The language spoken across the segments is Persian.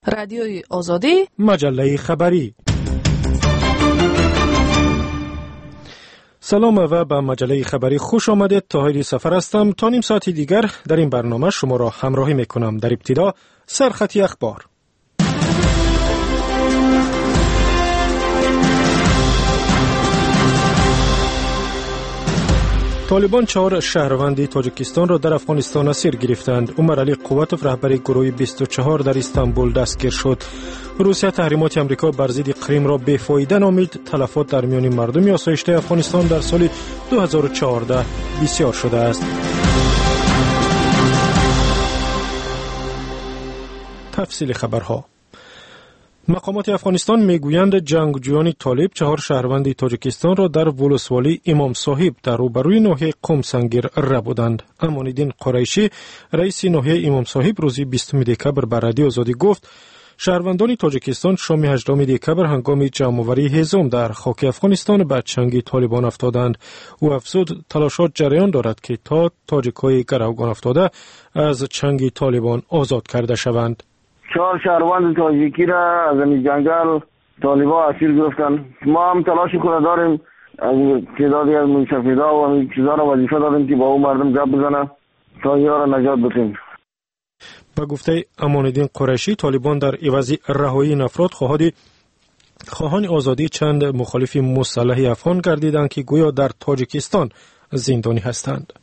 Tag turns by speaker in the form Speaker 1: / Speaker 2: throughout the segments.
Speaker 1: رادیوی آزادی،
Speaker 2: مجله خبری. سلام و به مجله خبری خوش آمدید. طاهر سفر هستم. تا نیم ساعت دیگر در این برنامه شما را همراهی میکنم. در ابتدا سرخطی اخبار. طالبان 4 شهروند تاجیکستان را در افغانستان اسیر گرفتند. عمر علی قوتوف رهبر گروه 24 در استانبول دستگیر شد. روسیه تحریمات آمریکا بر ضد کریم را بی‌فایده نامید. تلفات در میان مردم آسایشته افغانستان در سال 2014 بسیار شده است. تفصیل خبرها. مقامات افغانستان میگویند جنگجویان طالب 4 شهروند تاجیکستان را در ولسوالی امام صاحب در روبروی ناحیه قم سنگیر ربودند. امان‌الدین قریشی رئیس ناحیه امام صاحب روز 20 دکبر به رادیو آزادی گفت شهروندان تاجیکستان شام 18 دکبر هنگام جمع‌آوری هیزم در خاک افغانستان به چنگ طالبان افتادند. او افزود تلاشات جریان دارد که تا تاجیک‌های گروگان افتاده از چنگ طالبان آزاد کرده شوند.
Speaker 3: 4 شهروند تاجیکی را از این جنگل طالبان اسیر گرفتند. ما هم تلاش کنه داریم از تعدادی از مستفیدا و همین چیزا را وظیفه دادیم که با اون مردم گپ بزنن تا اینا را نجات بدیم.
Speaker 2: با گفته امان‌الدین قریشی طالبان در عوض رهایی این افراد خواهان آزادی چند مخالف مسلح افغان گردیدند که گویا در تاجیکستان زندانی هستند.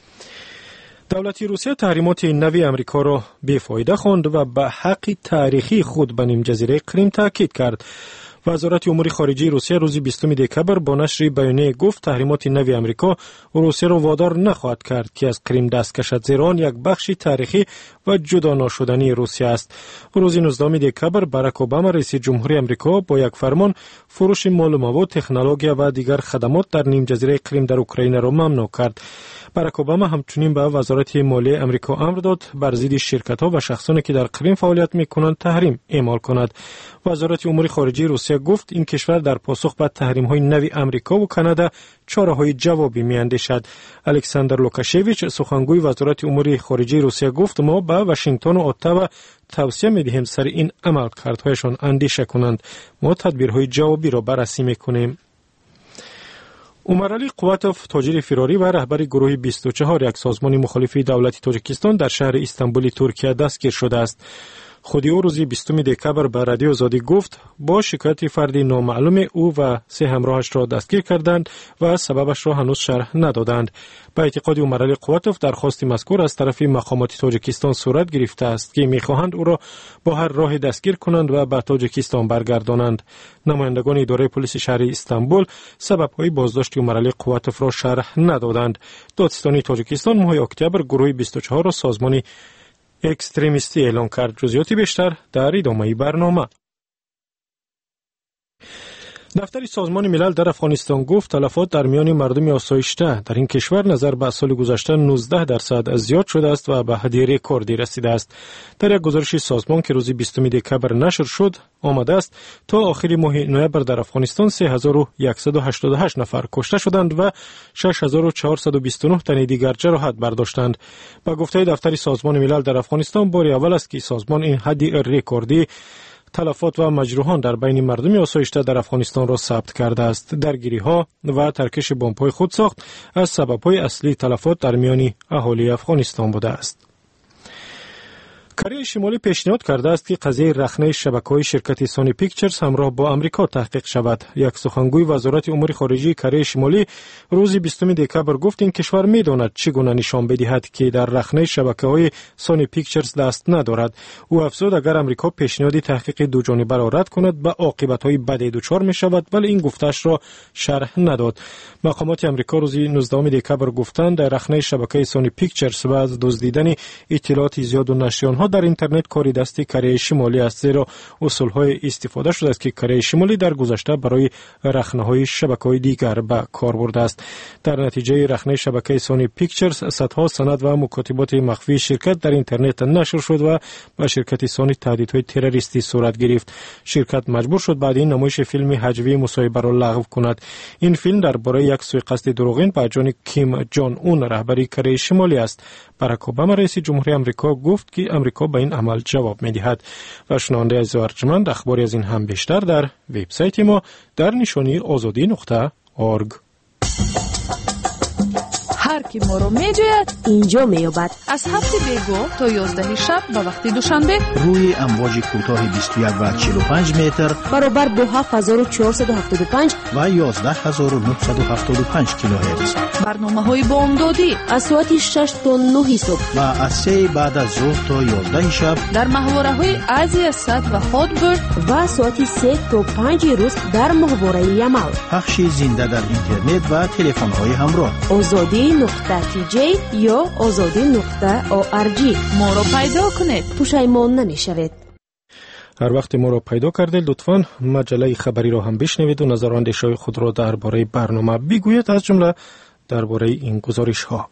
Speaker 2: دولت روسیه تحریمات نوی امریکا را بی‌فایده خواند و به حق تاریخی خود به نیمجزیره کریم تاکید کرد. وزارت امور خارجه روسیه روز 20 دکبر با نشر بیانیه گفت تحریمات نوی امریکا روسیه را وادار نخواهد کرد که از کریم دست کشد، زیرا آن یک بخش تاریخی و جدا نشدنی روسیه است. روز 19 دکبر باراک اوباما رئیس جمهوری امریکا با یک فرمان فروش مال و مواد، تکنولوژی و دیگر خدمات در نیمجزیره کریم در اوکراین را ممنوع کرد. باراک اوباما همچنین به وزارت مالیه امریکا امر داد بر ضد شرکت‌ها و شخصانی که در کریم فعالیت می‌کنند تحریم اعمال کند. وزارت امور خارجه روسیه گفت این کشور در پاسخ به تحریم‌های نوی امریکا و کانادا چاره‌های جوابی می‌اندیشد. الکساندر لوکاشویچ سخنگوی وزارت امور خارجه روسیه گفت ما به واشنگتن و اتاوا توصیه می‌دهیم سر این عملکردهایشان اندیشه کنند. ما تدبیرهای جوابی را بررسی می‌کنیم. عمر علی قوتوف تاجر فراری و رهبر گروه 24 یک سازمان مخالف دولت تاجیکستان در شهر استانبول ترکیه دستگیر شده است. خودی او روز 20 دکبر به رادیو آزادی گفت با شکایت فردی نامعلوم او و 3 همراهش را دستگیر کردند و سببش را هنوز شرح ندادند. به اعتقاد عمر علی قوتوف درخواست مذکور از طرف مقامات تاجیکستان صورت گرفته است که می‌خواهند او را با هر راه دستگیر کنند و به تاجیکستان برگردانند. نمایندگان اداره پلیس شهر استانبول سبب‌های بازداشت عمر علی قوتوف را شرح ندادند. دادستانی تاجیکستان ماه اکتبر گروه 24 را سازمان اکستریمیستی اعلام کرد. جزئیات بیشتر در ادامه برنامه. دفتر سازمان ملل در افغانستان گفت تلفات در میان مردم آسایشته در این کشور نظر به سال گذشته 19% زیاد شده است و به حد رکوردی رسیده است. در یک گزارش سازمان که روز 20 دکبر نشر شد آمده است تا آخر ماه نوامبر در افغانستان 3188 نفر کشته شدند و 6429 تن دیگر جراحت برداشتند. با گفته دفتر سازمان ملل در افغانستان بار اول است که سازمان این حد رکوردی تلفات و مجروحان در بین مردم آسایشته در افغانستان را ثبت کرده است. درگیری‌ها و ترکش بمب‌های خودساخت از سبب‌های اصلی تلفات در میان اهالی افغانستان بوده است. کره شمالی پیشنهاد کرده است که قضیه رخنه شبکه‌های شرکت سونی پیکچرز همراه با آمریکا تحقیق شود. یک سخنگوی وزارت امور خارجه کره شمالی روز 20 دکبر گفت این کشور می‌داند چگونه نشان بدهد که در رخنه شبکه‌های سونی پیکچرز دست ندارد. او افزود اگر آمریکا پیشنهاد تحقیق دو جانبه را رد کند به عاقبت‌های بدی دچار می‌شود، ولی این گفتش را شرح نداد. مقامات آمریکا روز 19 دکبر گفتند در رخنه شبکه سونی پیکچرز و از دزدیدن اطلاعات زیاد و نشریه‌ها در اینترنت کاری دست کره شمالی است، زیرا اصول‌های استفاده شده است که کره شمالی در گذشته برای رخنه‌های شبکه‌های دیگر به کار برده است. در نتیجه رخنه شبکه سونی پیکچرز صدها سند و مکاتبات مخفی شرکت در اینترنت نشر شد و به شرکت سونی تهدیدهای تروریستی صورت گرفت. شرکت مجبور شد بعد این نمایش فیلم هجوی مصاحبه را لغو کند. این فیلم درباره یک سوء قصد دروغین به جان کیم جان اون رهبری کره شمالی است. باراک اوباما رئیس جمهوری آمریکا گفت که آمریکا به این عمل جواب می‌دهد. و شنونده عزیز و ارجمند، اخباری از این هم بیشتر در وبسایت ما در نشانی azadi.org.
Speaker 1: هر کی ما رو میجوید اینجا میابد. از 7 بیگو تا 11 شب به وقت دوشنبه
Speaker 4: روی امواج کوتاه 21 و 45 متر
Speaker 5: برابر با 7475
Speaker 4: و 11975 کیلوهرتز.
Speaker 1: برنامه‌های بامدادی
Speaker 5: از ساعت 6 تا 9 صبح
Speaker 4: و از 3 بعد از ظهر تا 11 شب
Speaker 1: در محوره‌های آسیا صد و هاتبرد
Speaker 5: و ساعت 3 تا 5 روز در محوره یمال.
Speaker 4: پخش زنده در اینترنت و تلفن‌های همراه.
Speaker 5: azadi.tj یا azadi.org.
Speaker 1: ما رو پیدا کنید،
Speaker 5: پشیمان نمیشوید.
Speaker 2: هر وقت ما را پیدا کردید لطفاً مجله خبری را هم بشنوید و نظر و اندیشه‌های خود را درباره برنامه بگویید، از جمله درباره این گزارش‌ها.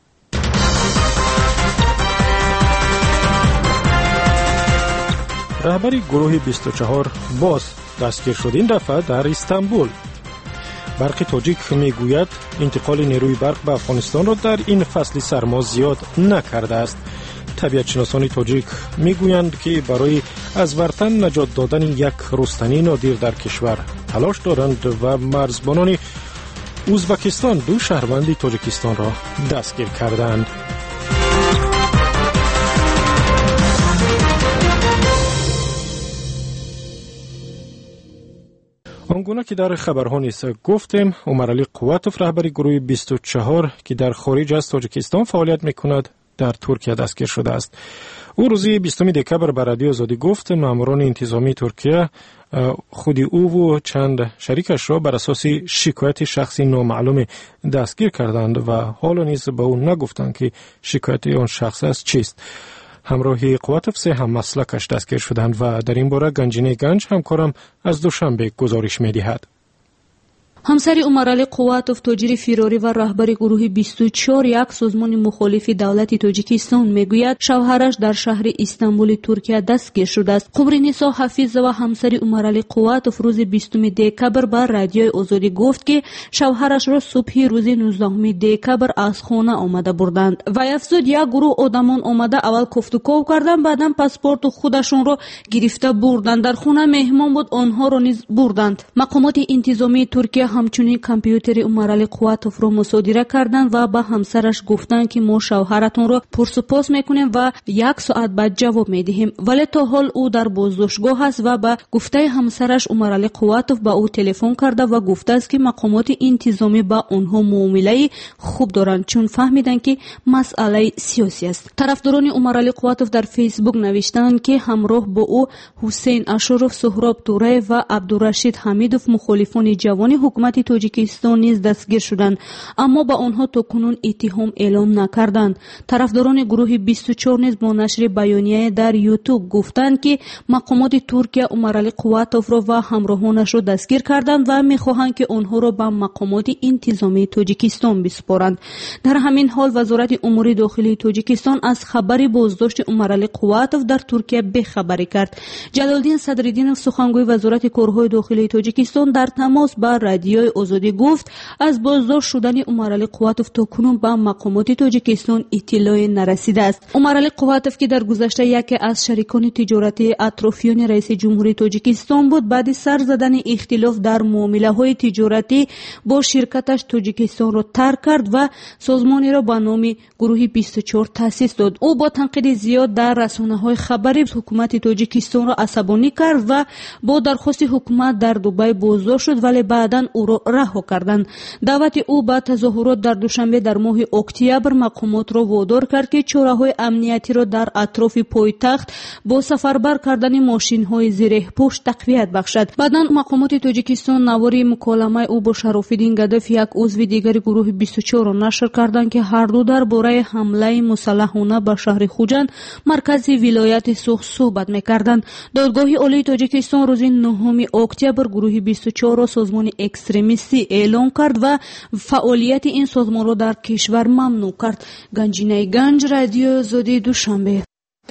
Speaker 2: رهبری گروه 24 باز دستگیر شد، این دفعه در استانبول. برق تاجیک میگوید انتقال نیروی برق به افغانستان را در این فصل سرما زیاد نکرده است. طبیعت شناسان تاجیک میگویند که برای از ورطه نجات دادن یک رستنی نادر در کشور تلاش دارند و مرزبانان ازبکستان 2 شهروند تاجیکستان را دستگیر کردند. آنگونه که در خبرها نیز گفتیم، عمرعلی قواتوف رهبر گروه 24 که در خارج از تاجیکستان فعالیت میکند در ترکیه دستگیر شده است. او روز 20 دکبر به رادیو آزادی گفت ماموران انتظامی ترکیه خود او و چند شریکش را بر اساس شکایت شخصی نامعلوم دستگیر کردند و حالا نیز به او نگفتند که شکایت آن شخص از چیست. همراهی قواتوف 3 هم مسلکش دستگیر شدند و در این باره گنجینه گنج همکارم از دوشنبه گزارش می‌دهد.
Speaker 6: همسر عمرعلی قواتوف تاجر فراری و رهبر گروه 24 یک سازمان مخالف دولت تاجیکستان میگوید شوهرش در شهر استانبول ترکیه دستگیر شده است. قبرنیسا حفیظ و همسر عمرعلی قواتوف روز 20 دکبر به رادیو آزادی گفت که شوهرش را صبح روز 19 دکبر از خانه آمده بردند و افزود یک گروه آدمان آمده اول گفتگو کردند، بعدا پاسپورت خودشون را گرفته بردند. در خانه مهمان بود، آنها را نیز بردند. مقامات انتظامی ترکیه همچنین کامپیوتر عمرعلی قواتوف را مصادره کردند و به همسرش گفتند که ما شوهرتون را پرسپوس میکنیم و 1 ساعت بعد جواب میدهیم، ولی تا حال او در بازداشتگاه است و به گفته همسرش عمرعلی قواتوف به او تلفن کرده و گفته است که مقامات انتظامی با آنها معامله خوب دارند چون فهمیدن که مسئله سیاسی است. طرفداران عمرعلی قواتوف در فیسبوک نوشتند که همراه با او حسین اشرف، سهراب توره و عبدالرشید حمیدوف مخالفان جوان حکومت تاجیکستان نیز دستگیر شدند، اما با آنها تاکنون اتهام اعلام نکردند. طرفداران گروه 24 نیز با نشر بیانیه در یوتیوب گفتند که مقامات ترکیه عمرعلی قواتوف را و همراهانش را دستگیر کردند و می‌خواهند که آنها را به مقامات انتظامی تاجیکستان بسپارند. در همین حال وزارت امور داخلی تاجیکستان از خبر بازداشت عمرعلی قواتوف در ترکیه بخبری کرد. جلالدین صدرالدین سخنگوی وزارت کارهای داخلی تاجیکستان در تماس با رادیو آزادی گفت از بازداشت شدن عمرعلی قواتوف تا کنون به مقامات تاجیکستان اطلاعی نرسیده است. عمرعلی قواتوف که در گذشته یکی از شریکان تجارتی اطرافیان رئیس جمهوری تاجیکستان بود، بعد سر زدن اختلاف در معامله‌های تجارتی با شرکتش تاجیکستان را ترک کرد و سازمانی را به نام گروه 24 تأسیس داد. او با تنقید زیاد در رسانه‌های خبری حکومت تاجیکستان را عصبانی کرد و با درخواست حکومت در دبی بازداشت شد، ولی بعداً او را رها کردند. دعوت او به تظاهرات در دوشنبه در ماه اکتبر مقامات را وادار کرد که چاره‌های امنیتی را در اطراف پایتخت با سفربر کردن ماشین‌های زیر پشت تقویت بخشد. بعداً مقامات تاجیکستان نواری مکالمه او با شراف‌الدین گداف، یک عضو دیگر گروه 24 را نشر کردند که هر دو درباره حمله مسلحانه به شهر خوجند، مرکز ولایت سوخ صحبت می‌کردند. دادگاه عالی تاجیکستان روز 9 اکتبر گروه 24 را سازمان اکستریمیستی اعلام کرد و فعالیت این سازمان را در کشور ممنوع کرد. گنجینه گنج، رادیو آزادی، دوشنبه.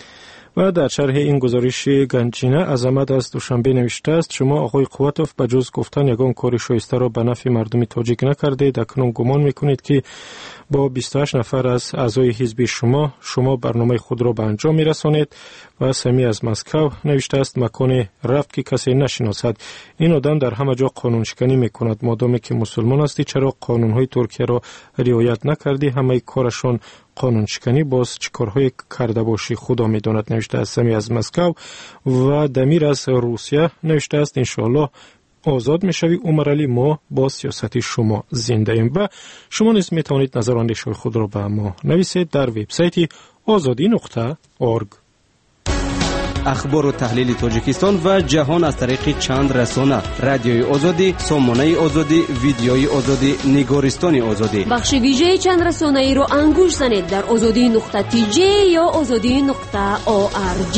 Speaker 2: و در شرح این گزارش گنجینه عظمت از دوشنبه نوشته است: شما آقای قواتوف به جز گفتن یگان کار شایسته را به نفع مردم تاجیک نکردید. اکنون گمان میکنید که با 28 نفر از اعضای حزب شما برنامه خود را به انجام میرسانید. و سمی از مسکو نوشته است: مکان رفت که کسی نشناسد. این آدم در همه جا قانون شکنی میکند. مادامی که مسلمان هستی چرا قانونهای ترکیه را رعایت نکردی؟ همه کارشان قانون شکنی. باز چه کارهای کرده باشی خدا میداند. نوشته است سمی از مسکو. و دمیر از روسیه نوشته است: انشاءالله آزاد میشوی عمر علی، ما با سیاست شما زنده ایم. و شما نیز میتوانید نظر و اندیشه خود را به ما نویسید در وبسایت azadi.org.
Speaker 7: اخبار و تحلیل تاجیکستان و جهان از طریق چند رسانه: رادیوی آزادی، سامانه آزادی، ویدیوی آزادی، نگارستان آزادی.
Speaker 5: بخش ویژه چند رسانه ای رو انگوش زنید در azadi.tj یا azadi.org.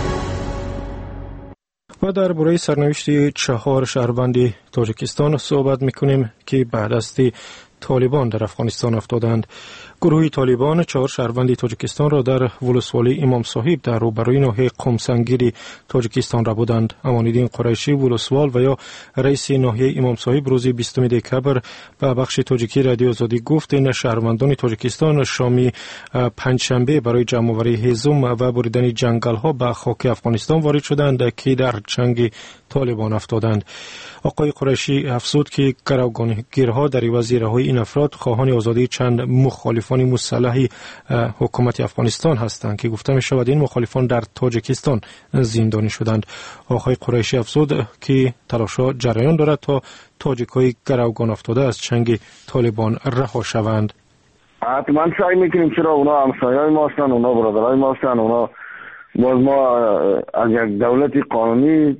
Speaker 2: و در برای سرنوشت 4 شهروند تاجیکستان صحبت میکنیم که بعد از طالبان در افغانستان افتادند. گروه طالبان 4 شهروند تاجیکستان را در ولسوالی امام صاحب در روبروی ناحیه قمسنگیر تاجیکستان را بودند. امان‌الدین قریشی ولسوال و یا رئیس ناحیه امام صاحب روز 20 دکبر به بخش تاجیکی رادیو آزادی گفت این شهروندان تاجیکستان شامی پنجشنبه برای جمع‌آوری هیزم و بریدن جنگل‌ها به خاک افغانستان وارد شدند که در جنگ طالبان افتادند. آقای قریشی افزود که گروگانگیرها در عوض رهایی این افراد خواهان آزادی چند مخالفان مسلح حکومت افغانستان هستند که گفته می شود این مخالفان در تاجیکستان زندانی شدند. آقای قریشی افزود که تلاش‌ها جریان دارد تا تاجیک‌های گروگان افتاده از چنگ طالبان رها شوند.
Speaker 3: حتما سعی میکنیم، چرا اونا همسایه‌های ما هستند، اونا برادرای ما هستند، اونا باز ما از یک دولت قانونی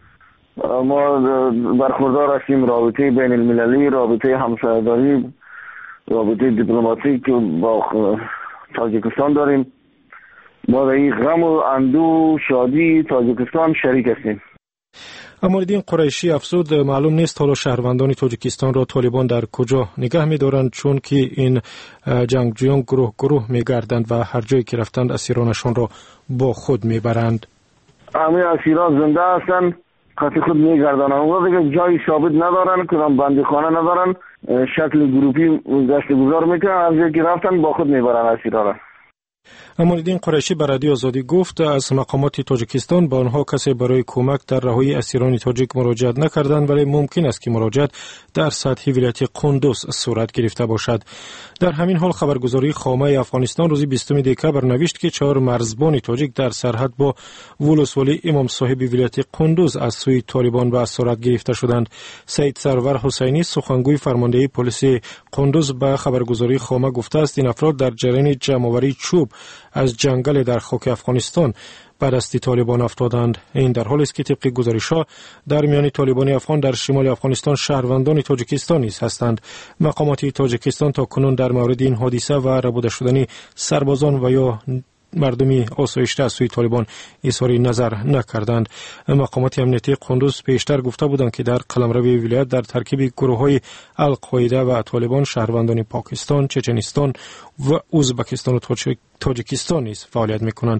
Speaker 3: ما برخوردار هستیم. رابطه بین المللی، رابطه همسایه‌داری، رابطه دیپلماتیک با تاجیکستان داریم. ما در این غم و اندوه شادی تاجیکستان شریک هستیم.
Speaker 2: امان‌الدین قریشی افزود معلوم نیست حالا شهروندان تاجیکستان را طالبان در کجا نگه می‌دارند، چون که این جنگجویان گروه می‌گردند و هر جایی که رفتند اسیرانشان را با خود می‌برند.
Speaker 3: همه اسیران زنده هستند، خاطر خود می‌گردند. اونا دیگه جای ثابت ندارن، کدام بندیخانه ندارن، شکل گروپی گشت گذار میکنن، هر جایی که رفتن با خود میبرن اسیران.
Speaker 2: امان‌الدین قریشی به رادیو آزادی گفت از مقامات تاجیکستان با آنها کسی برای کمک در رهایی اسیران تاجیک مراجعت نکردند، ولی ممکن است که مراجعت در سطح ولایت قندوز صورت گرفته باشد. در همین حال خبرگزاری خامه افغانستان روز 20 دکبر نوشت که 4 مرزبان تاجیک در سرحد با ولسوالی امام صاحب ولایت قندوز از سوی طالبان به اسارت گرفته شدند. سید سرور حسینی سخنگوی فرماندهی پلیس قندوز به خبرگزاری خامه گفته است این افراد در جریان جمع‌آوری چوب از جنگل در خاک افغانستان به دست طالبان افتادند. این در حالی است که طبق گزارش‌ها در میان طالبان افغان در شمال افغانستان شهروندان تاجیکستان نیز هستند. مقامات تاجیکستان تا کنون در مورد این حادثه و ربوده شدن سربازان و یا مردمی آسایشته از سوی طالبان اظهار نظر نکردند. مقامات امنیتی قندوز پیشتر گفته بودند که در قلمرو ولایت در ترکیب گروه‌های القاعده و طالبان شهروندان پاکستان، چچنستان و ازبکستان و تاجیکستان نیز فعالیت می‌کنند.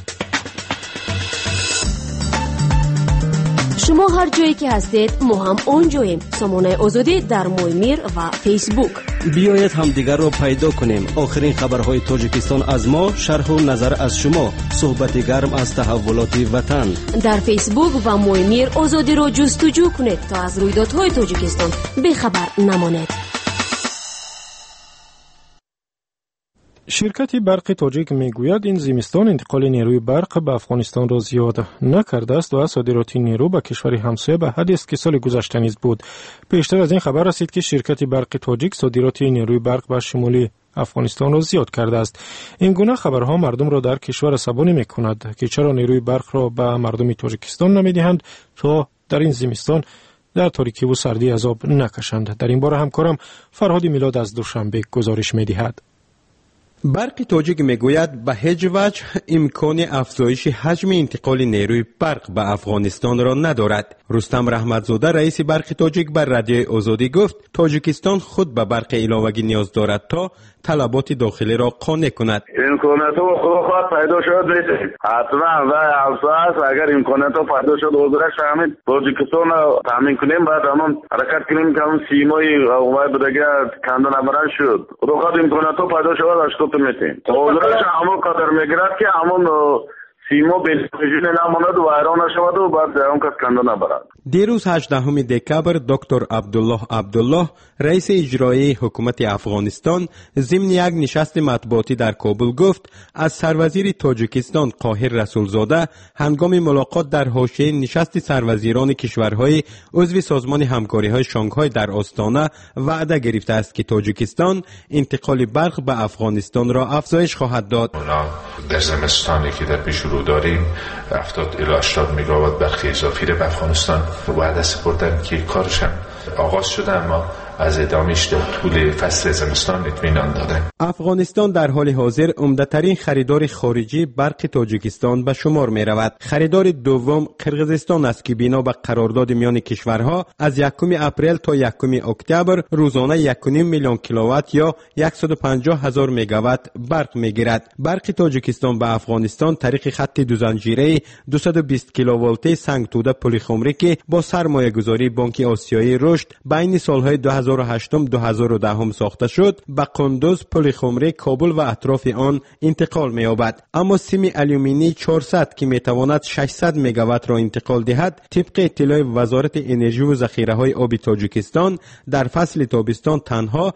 Speaker 5: شما هر جایی که هستید ما هم اونجاییم. سامانه آزادی در مویمیر و فیسبوک.
Speaker 7: بیایید هم دیگر را پیدا کنیم. آخرین خبرهای تاجیکستان از ما، شرح و نظر از شما، صحبت گرم از تحولات وطن.
Speaker 5: در فیسبوک و مویمیر آزادی را جستجو کنید تا از رویدادهای تاجیکستان بی‌خبر نمانید.
Speaker 2: شرکت برق تاجیک میگوید این زمستان انتقال نیروی برق به افغانستان را زیاد نکرده است و صادرات نیرو به کشور همسایه به حدی است که سال گذشته نیز بود. پیشتر از این خبر رسید که شرکت برق تاجیک صادرات نیروی برق به شمال افغانستان را زیاد کرده است. این گونه خبرها مردم را در کشور عصبانی میکند که چرا نیروی برق را به مردم تاجیکستان نمیدهند تا در این زمستان در تاریکی و سردی عذاب نکشند. در این باره همکارم فرهاد میلاد از دوشنبه گزارش میدهد.
Speaker 8: برق تاجیک میگوید به هیچ وجه امکان افزایش حجم انتقال نیروی برق به افغانستان را ندارد. رستم رحمتزاده رئیس برق تاجیک بر رادیو آزادی گفت تاجیکستان خود به برق علاوه‌ای نیاز دارد تا طلبات داخلی را قانع کند.
Speaker 9: امکانات خود پیدا شد نیست. حتما و افسوس اگر امکانات پیدا شد حضورش همین تاجیکستان تامین کنیم بعد همون حرکت کنیم که همون سیمای اومای بدگه کنده نبرن شد. خود امکانات پیدا شد اشتوت میتیم. حضورش همون قدر میگرد که همون سیما بلژیک نماند و ایران شود و بعد اون کس کنده نبرد.
Speaker 8: دیروز 18 دکبر دکتر عبدالله رئیس اجرایی حکومت افغانستان ضمن یک نشست مطبوعاتی در کابل گفت از سروزیر تاجیکستان قاهر رسولزاده هنگام ملاقات در حاشیه نشست سروزیران کشورهای عضو سازمان همکاری‌های شانگهای در آستانه وعده گرفته است که تاجیکستان انتقال برق به افغانستان را افزایش خواهد داد.
Speaker 10: در زمستانی که در پیش رو داریم 70 الی 80 مگاوات برق اضافی را به افغانستان وعده سپردن که کارش هم آغاز شده، اما از ادامهش در طول فصل زمستان اطمینان دادن.
Speaker 8: افغانستان در حال حاضر عمده‌ترین خریدار خارجی برق تاجیکستان به شمار می رود. خریدار دوم قرقیزستان است که بنا به قرارداد میان کشورها از 1 اپریل تا 1 اکتبر روزانه 1.5 میلیون کیلووات یا 150,000 مگاوات برق می گیرد. برق تاجیکستان به افغانستان طریق خط دو زنجیره 220 کیلوولته سنگ توده پلیخمری که با سرمایه گذاری بانک آسیایی رشد بین سالهای 2008-2010 ساخته شد، به قندوز، پلیخمری، کابل و اطراف آن انتقال می‌یابد. اما سیم آلومینی 400 که می‌تواند 600 مگاوات را انتقال دهد، طبق اطلاع وزارت انرژی و ذخیره‌های آبی تاجیکستان در فصل تابستان تنها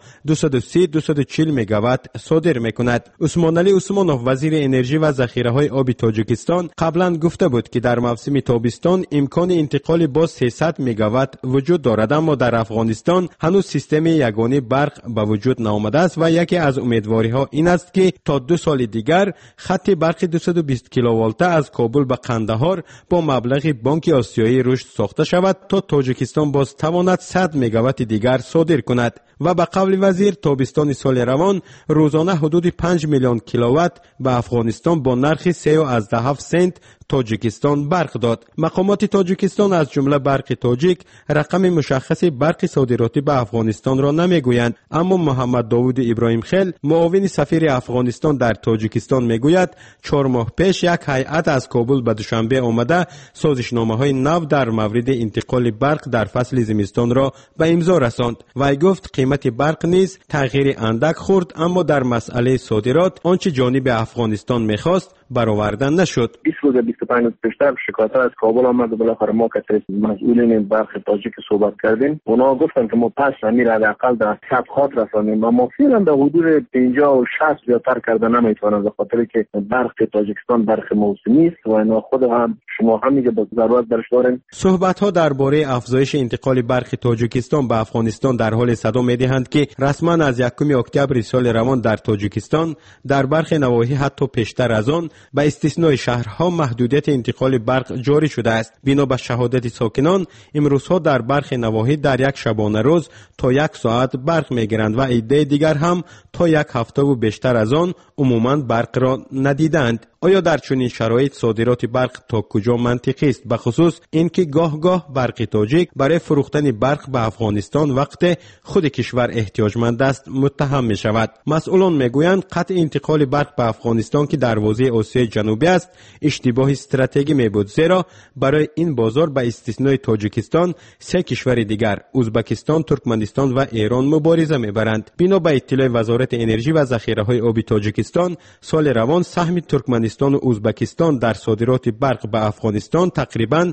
Speaker 8: 230-240 مگاوات صادر می‌کند. عثمان علی عثمانوف وزیر انرژی و ذخیره‌های آبی تاجیکستان قبلا گفته بود که در موسم تابستان امکان انتقال با 300 مگاوات وجود دارد، اما در افغانستان هنوز سیستم یگانه برق به وجود نآمده است و یکی از امیدواری‌ها این است که تا 2 سال دیگر خط برق 220 کیلوولته از کابل به قندهار با مبلغ بانک آسیایی رشد ساخته شود تا تاجیکستان باز تواند 100 مگاوات دیگر صادر کند. و به قول وزیر تابستان سال روان روزانه حدود 5 میلیون کیلووات به افغانستان با نرخ 3.7 سنت تاجیکستان برق داد. مقامات تاجیکستان از جمله برق تاجیک رقم مشخص برق صادراتی به افغانستان را نمیگویند، اما محمد داوود ابراهیم خیل معاون سفیر افغانستان در تاجیکستان میگوید 4 ماه پیش یک هیئت از کابل به دوشنبه آمده سازشنامه‌های نو در مورد انتقال برق در فصل زمستان را به امضا رساند. وی گفت قیمت برق نیز تغییر اندک خورد، اما در مسئله صادرات آنچه جانب افغانستان می‌خواست برآورده نشد.
Speaker 3: 20 روز 25 روز پیشتر شکایت از کابل آمد و بالاخره ما که مسئولین برق تاجیک صحبت کردیم، اونا گفتن که ما پس امیر حداقل در خط رسانیم و ما فعلا در حدود 50 و 60 زیادتر کرده نمیتونن، به خاطر که برق تاجیکستان برق موسمی است و اینا خود هم شما هم میگه با ضرورت درش داریم.
Speaker 8: صحبت ها درباره افزایش انتقال برق تاجیکستان به افغانستان در حال صدا میدهند که رسما از 1 اکتبر سال روان در تاجیکستان در برخی نواحی حتی پیشتر از آن به استثنای شهرها محدودیت انتقال برق جاری شده است. بنا به شهادت ساکنان امروزها در برخی نواحی در یک شبانه روز تا 1 ساعت برق میگیرند و عده دیگر هم تا 1 هفته و بیشتر از آن عموما برق را ندیدند. آیا در چنین شرایط صادرات برق تا کجا منطقی است؟ به خصوص اینکه گاه برق تاجیک برای فروختن برق به افغانستان وقت خود کشور احتیاجمند است متهم می شود. مسئولان میگویند قطع انتقال برق به افغانستان که دروازه آسیای جنوبی است اشتباه استراتژی می بود، زیرا برای این بازار به استثنای تاجیکستان 3 کشور دیگر ازبکستان، ترکمنستان و ایران مبارزه میبرند. بنا به اطلاع وزارت انرژی و ذخیره‌های آبی تاجیکستان سال روان سهم ترکمنستان و ازبکستان در صادرات برق به افغانستان تقریباً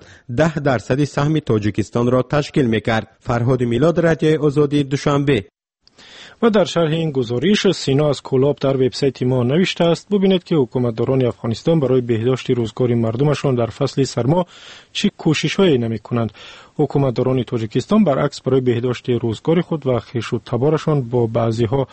Speaker 8: 10% سهم تاجیکستان را تشکیل میکرد. فرهاد میلاد، رادیوی آزادی، دوشنبه.
Speaker 2: و در شرح این گزارش سینا از کلاب در وبسایت ما نوشته است ببینید که حکومتداران افغانستان برای بهداشت روزگار مردمشان در فصل سرما چه کوشش‌هایی نمی‌کنند. حکومتداران تاجیکستان برعکس برای بهداشت روزگار خود و خویش و تبارشان با بعضی‌ها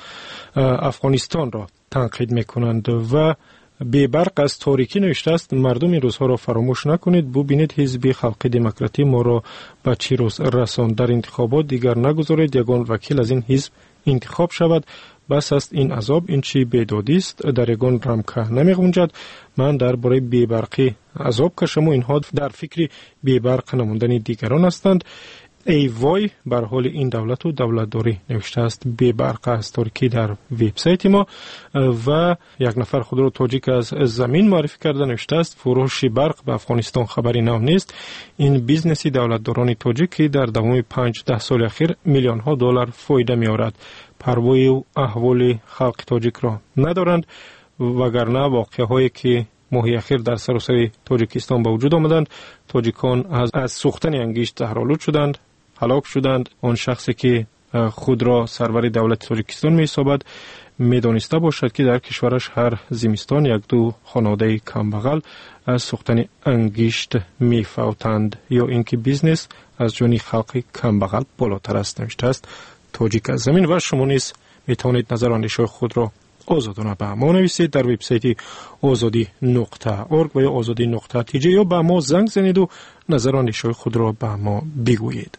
Speaker 2: افغانستان را تنقید می‌کنند. و به برق از تاریکی نوشته است مردم این روزها را فراموش نکنید، ببینید حزب خلق دموکراتی ما را به چه روز رساند. در انتخابات دیگر نگذارید یگان وکیل از این حزب انتخاب شود. بس است این عذاب، این چی بیدادی است، در یگان رمکه نمی‌گنجد. من درباره بی‌برقی عذاب کشم و اینها در فکر بی‌برق نموندن دیگران هستند. ای وای بر حال این دولت و دولتداری نوشته است بی برق است ترکی در وبسایت ما. و یک نفر خود را تاجیک از زمین معرفی کرده نوشته است فروش برق به افغانستان خبری نو نیست. این بیزنسی دولتداران تاجیکی در دوام 5-10 سال اخیر میلیون ها دلار فایده می آورد. پروای و احوال خلق تاجیک را ندارند، وگرنه واقعه هایی که ماهی اخیر در سراسر تاجیکستان به وجود آمدند، تاجیکان از سوختن انگشت زهرآلود شدند، هلاک شدند. آن شخصی که خود را سرور دولت تاجیکستان می حسابد میدانسته باشد که در کشورش هر زمستان 1-2 خانواده کمبغل از سوختن انگشت می فوتند، یا اینکه بیزنس از جانی خلق کمبغل بالاتر است. نوشته است تاجیک از زمین. و شما نیز می توانید نظر اندیشه خود را آزادانه به ما نویسید در وبسایت azadi.org و یا azadi.tj یا به ما زنگ زنید و نظر اندیشه خود را به ما بگویید.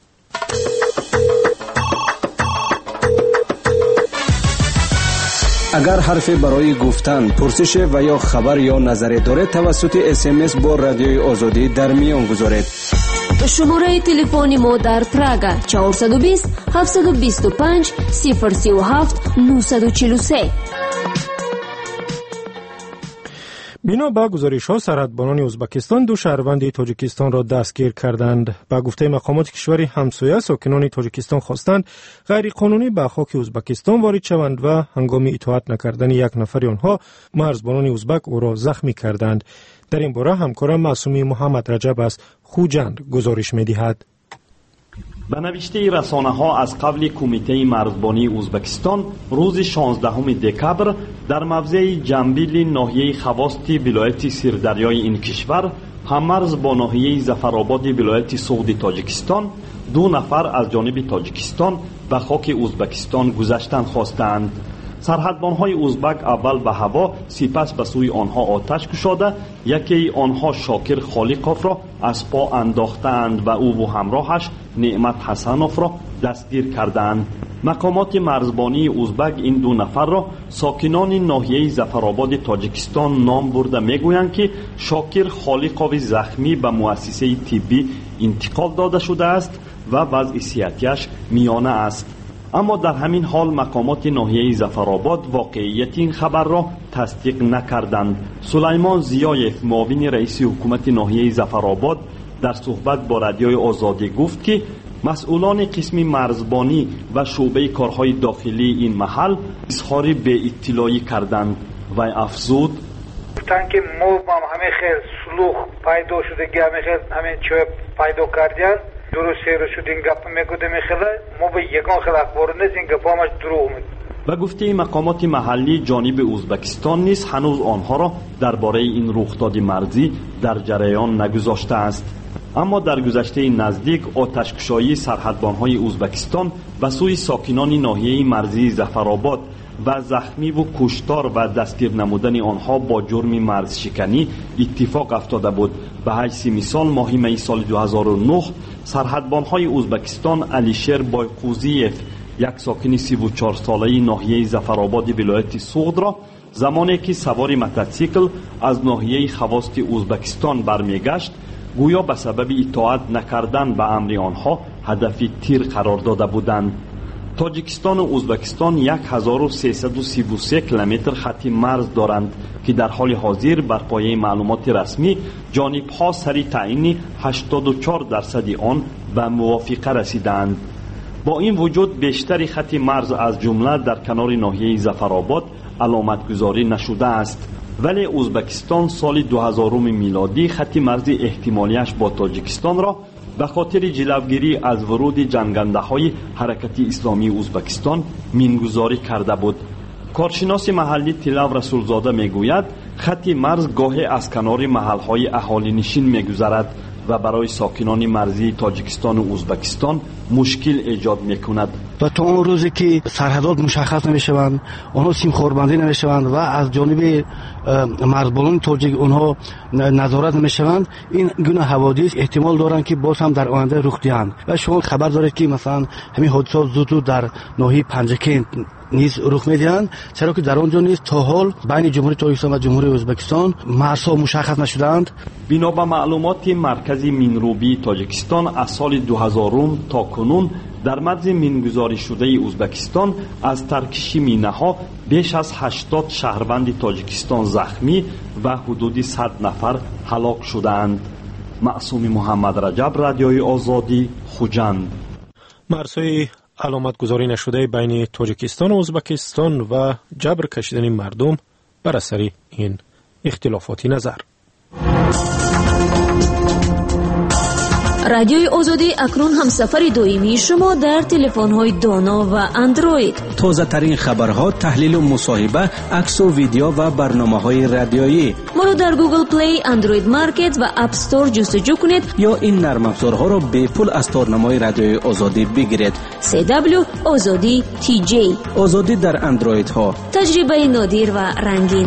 Speaker 7: اگر حرفی برای گفتن، پرسش و یا خبر یا نظری دارید توسط SMS با رادیوی آزادی در میان گذارید.
Speaker 5: شماره تلفن ما در پراگا 420 725 037 943.
Speaker 2: بنا به گزارش‌ها سرحدبانان ازبکستان 2 شهروند تاجیکستان را دستگیر کردند. به گفته مقامات کشور همسایه، ساکنان تاجیکستان خواستند غیر قانونی به خاک ازبکستان وارد شوند و هنگام اطاعت نکردن یک نفر آنها مرزبانان ازبک او را زخمی کردند. در این باره همکارم معصومی محمد رجب از خوجند گزارش می‌دهد.
Speaker 11: به نوشته رسانه‌ها از قبل کمیته مرزبانی ازبکستان روز 16 دکبر در موضع جنبیل ناحیه خواستی ولایت سیردریای این کشور هممرز با ناحیه ظفرآباد ولایت سوغد تاجیکستان 2 نفر از جانب تاجیکستان به خاک ازبکستان گذشتن خواستند. سرحدبان‌های ازبک اول به هوا، سپس به سوی آنها آتش گشاده یکی آنها شاکر خالقوف را از پا انداختند و او و همراهش نعمت حسنوف را دستگیر کردند. مقامات مرزبانی ازبک این 2 نفر را ساکنان ناحیه ظفرآباد تاجیکستان نام برده میگویند که شاکر خالقوف زخمی به مؤسسه طبی انتقال داده شده است و وضع صحتیش میانه است. اما در همین حال مقامات ناحیه ظفرآباد واقعیت این خبر را تصدیق نکردند. سلیمان زیایف معاون رئیس حکومت ناحیه ظفرآباد در صحبت با رادیوی آزادی گفت که مسئولان قسم مرزبانی و شعبه کارهای داخلی این محل اظهار به اطلاعی کردند و افزود
Speaker 12: گفتن که ما همه خیلی سلوخ پیدا شده که همه چه پیدا کردن درست سیر شد این گپ میگوده میخله ما به یکان خیلی اخبار نیست این گپ همش دروغ میگه.
Speaker 11: و گفته مقامات محلی جانب ازبکستان نیز هنوز آنها را درباره این رخداد مرزی در جریان نگذاشته است. اما در گذشته نزدیک آتش‌کشایی سرحدبان‌های ازبکستان و سوی ساکنان ناحیه مرزی ظفرآباد و زخمی و کشتار و دستگیر نمودن آنها با جرم مرزشکنی اتفاق افتاده بود. به حیث مثال ماه می سال 2009 سرحدبان‌های ازبکستان علیشیر بایقوزیف یک ساکن 34 ساله ناحیه ظفرآباد ولایت سوغد را زمانی که سوار موتورسیکل از ناحیه خواست ازبکستان برمیگشت گویا به سبب اطاعت نکردن به امر آنها هدف تیر قرار داده بودند. تاجیکستان و ازبکستان 1333 کیلومتر خط مرز دارند که در حال حاضر بر پایه معلومات رسمی جانب‌ها سری تعیین 84% آن به موافقه رسیدند. با این وجود بیشتر خط مرز از جمله در کنار ناحیه ظفرآباد علامت گذاری نشده است. ولی ازبکستان سال 2000 میلادی خط مرزی احتمالیش با تاجیکستان را به خاطر جلوگیری از ورود جنگنده های حرکت اسلامی ازبکستان مینگذاری کرده بود. کارشناس محلی تلاو رسولزاده میگوید خط مرز گاهی از کنار محل های اهالی نشین میگذرد و برای ساکنان مرزی تاجیکستان و ازبکستان مشکل ایجاد میکند.
Speaker 13: و تا اون روزی که سرحدات مشخص نمیشوند، آنها سیم خوربندی نمیشوند و از جانب مرزبانان تاجیک آنها نظارت نمیشوند، این گونه حوادث احتمال دارند که باز هم در آینده رخ دهند. و شما خبر دارید که مثلا همین حادثات زود در ناحیه پنجکین نیز رخ میدهند، چرا که در آنجا نیز تا حال بین جمهوری تاجیکستان و جمهوری ازبکستان مرزها مشخص نشدند.
Speaker 11: بنا به معلومات مرکز مینروبی تاجیکستان از سال 2000 تا کنون در مرز مینگذاری شده ازبکستان از ترکش مینه‌ها بیش از 80 شهروند تاجیکستان زخمی و حدود 100 نفر هلاک شدند. معصوم محمد رجب، رادیوی آزادی، خوجند.
Speaker 2: مرزهای علامت گذاری نشده بین تاجیکستان و ازبکستان و جبر کشیدن مردم بر اثر این اختلافات نظر.
Speaker 5: رادیوی آزادی اکنون همسفر دائمی شما در تلفن‌های دانا و اندروید.
Speaker 7: تازه ترین خبرها، تحلیل و مصاحبه، عکس و ویدیو و برنامه‌های رادیویی.
Speaker 5: ما رو در گوگل پلی، اندروید مارکت و اپ استور جستجو کنید
Speaker 7: یا این نرم افزارها را به پول از تارنمای رادیوی آزادی بگیرید.
Speaker 5: CW آزادی TJ.
Speaker 7: آزادی در اندروید ها.
Speaker 5: تجربه نادر و رنگین.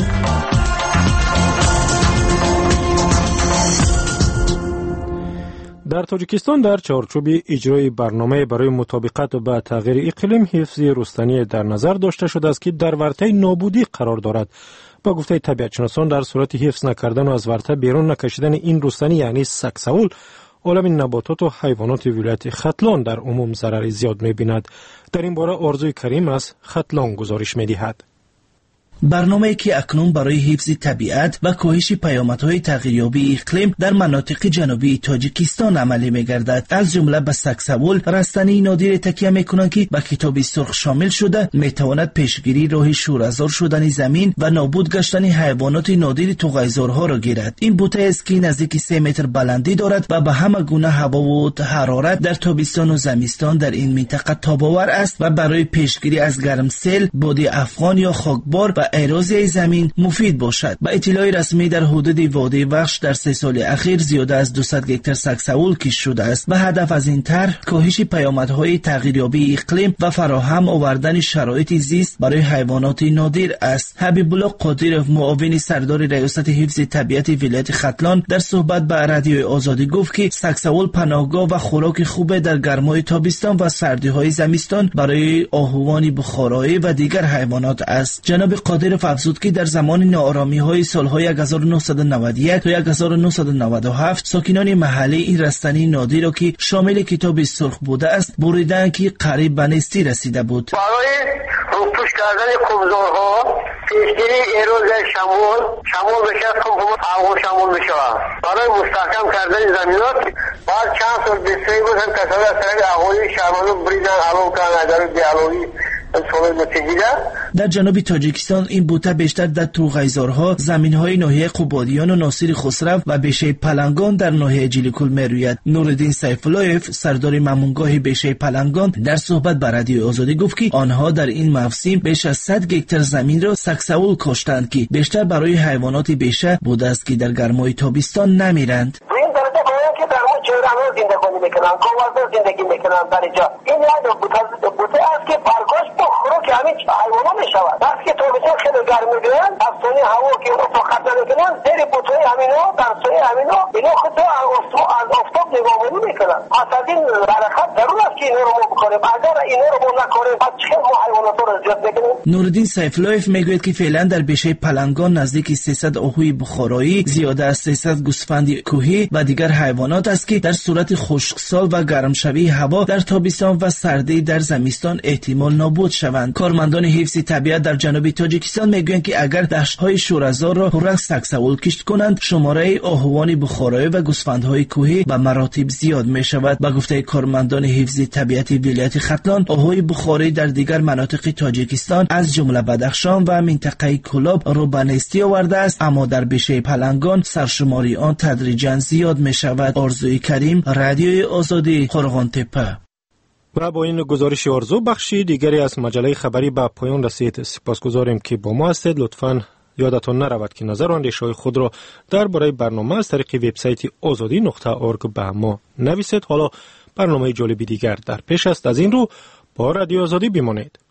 Speaker 2: در تاجیکستان در چارچوب اجرای برنامه برای مطابقت با تغییر اقلیم، حفظ رستنی در نظر داشته شده است که در ورطه نابودی قرار دارد. با گفته طبیعتشناسان در صورت حفظ نکردن و از ورطه بیرون نکشیدن این رستنی یعنی سکسول، عالم نباتات و حیوانات ولایت ختلان در عموم ضرر زیاد می‌بیند. در این باره آرزوی کریم از ختلان گزارش می‌دهد.
Speaker 14: برنامه‌ای که اکنون برای حفظ طبیعت و کاهش پیامدهای تغییریابی اقلیم در مناطق جنوبی تاجیکستان عملی می‌گردد، از جمله به سکسول، رستنی نادر تکیه می‌کنند که به کتاب سرخ شامل شده می‌تواند پیشگیری راه شوره‌زار شدن زمین و نابود گشتن حیوانات نادر توغیزارها را گیرد. این بوته است که نزدیک 3 متر بلندی دارد و به همه گونه هوا و حرارت در تابستان و زمستان در این منطقه تاب‌آور است و برای پیشگیری از گرمسیل، باد افغان یا خاکبار و ایروزی زمین مفید باشد. با اطلاع رسمی در حدود وادی وخش در 3 سال اخیر زیاده از 200 هکتار سکسول کشت شده است و هدف از این طرح کاهش پیامدهای تغییریابی اقلیم و فراهم آوردن شرایط زیست برای حیوانات نادر است. حبیب الله قادرov، معاون سردار ریاست حفظ طبیعت ولایت ختلان، در صحبت با رادیوی آزادی گفت که سکسول پناهگاه و خوراک خوب در گرمای تابستان و سردی‌های زمستان برای آهوان بخارایی و دیگر حیوانات است. جناب قادرov افزود که در زمان ناآرامی‌های سال‌های 1991 تا 1997 ساکنان محلی این رستنی نادر را که شامل کتاب سرخ بوده است بریدند که قریب به نیستی رسیده بود.
Speaker 15: برای روپوش کردن کوبزارها، پیشگیری ایروز شمول بشه، هوا شمول بشه، برای مستحکم کردن زمینات بعد چند سال بسیاری بود هم کسایی از طرف اهالی شهرمانو بریدن علوم کردن اداره دیالوگی.
Speaker 14: در جنوب تاجیکستان این بوته بیشتر در توغیزارها، زمین‌های ناحیه قبادیان و ناصر خسرو و بیشه پلنگان در ناحیه جلیکل می‌روید. نورالدین سیف‌الله‌یف، سردار مامونگاه بیشه پلنگان، در صحبت با رادیوی آزادی گفت که آنها در این موسم بیش از 100 هکتار زمین را سکسول کاشتند که بیشتر برای حیوانات بیشه بوده است که در گرمای تابستان نمیرند.
Speaker 15: زندگی میکنن در اینجا. این یعنی بوته است که برگاش با خوراک همین حیوانا میشود. وقتی که تابستان خیلی گرم میگیرن، از سوی هوا که اونو فقط نمیکنن، زیر بوته همینا در سوی همینا اینا خود از آفتاب نگاهبانی میکنن. پس از این برکت ضرور است که اینا رو ما بکنیم. اگر اینا رو ما نکنیم، پس چه ما حیوانات رو زیاد میکنیم.
Speaker 14: نورالدین سیف‌الله‌یف میگوید که فعلا در بیشه پلنگان نزدیک 300 آهوی بخارایی، زیاده از 300 گوسفند کوهی و دیگر حیوانات است که در صورت خشکسال و گرمشوی هوا در تابستان و سردی در زمستان احتمال نابود شوند. کارمندان حفظ طبیعت در جنوب تاجیکستان میگویند که اگر دشت‌های شوره‌زار را پر از سکسول کشت کنند، شماره آهوان بخارایی و گوسفندهای کوهی به مراتب زیاد میشود. با گفته کارمندان حفظ طبیعت ولایت ختلان، آهوی بخارایی در دیگر مناطق تاجیکستان از جمله بدخشان و منطقه کلاب رو به نیستی آورده است، اما در بیشه پلنگان سرشماری آن تدریجاً زیاد میشود. آرزوی کریم، رادیوی آزادی، قرغان‌تپه.
Speaker 2: و با این گزارش آرزو، بخشی دیگری از مجله خبری به پایان رسید. سپاسگزاریم که با ما هستید. لطفاً یادتان نرود که نظر و اندیشه‌های خود را درباره برنامه از طریق وبسایت azadi.org به ما نویسید. حالا برنامه جالبی دیگر در پیش است. از این رو با رادیو آزادی بمانید.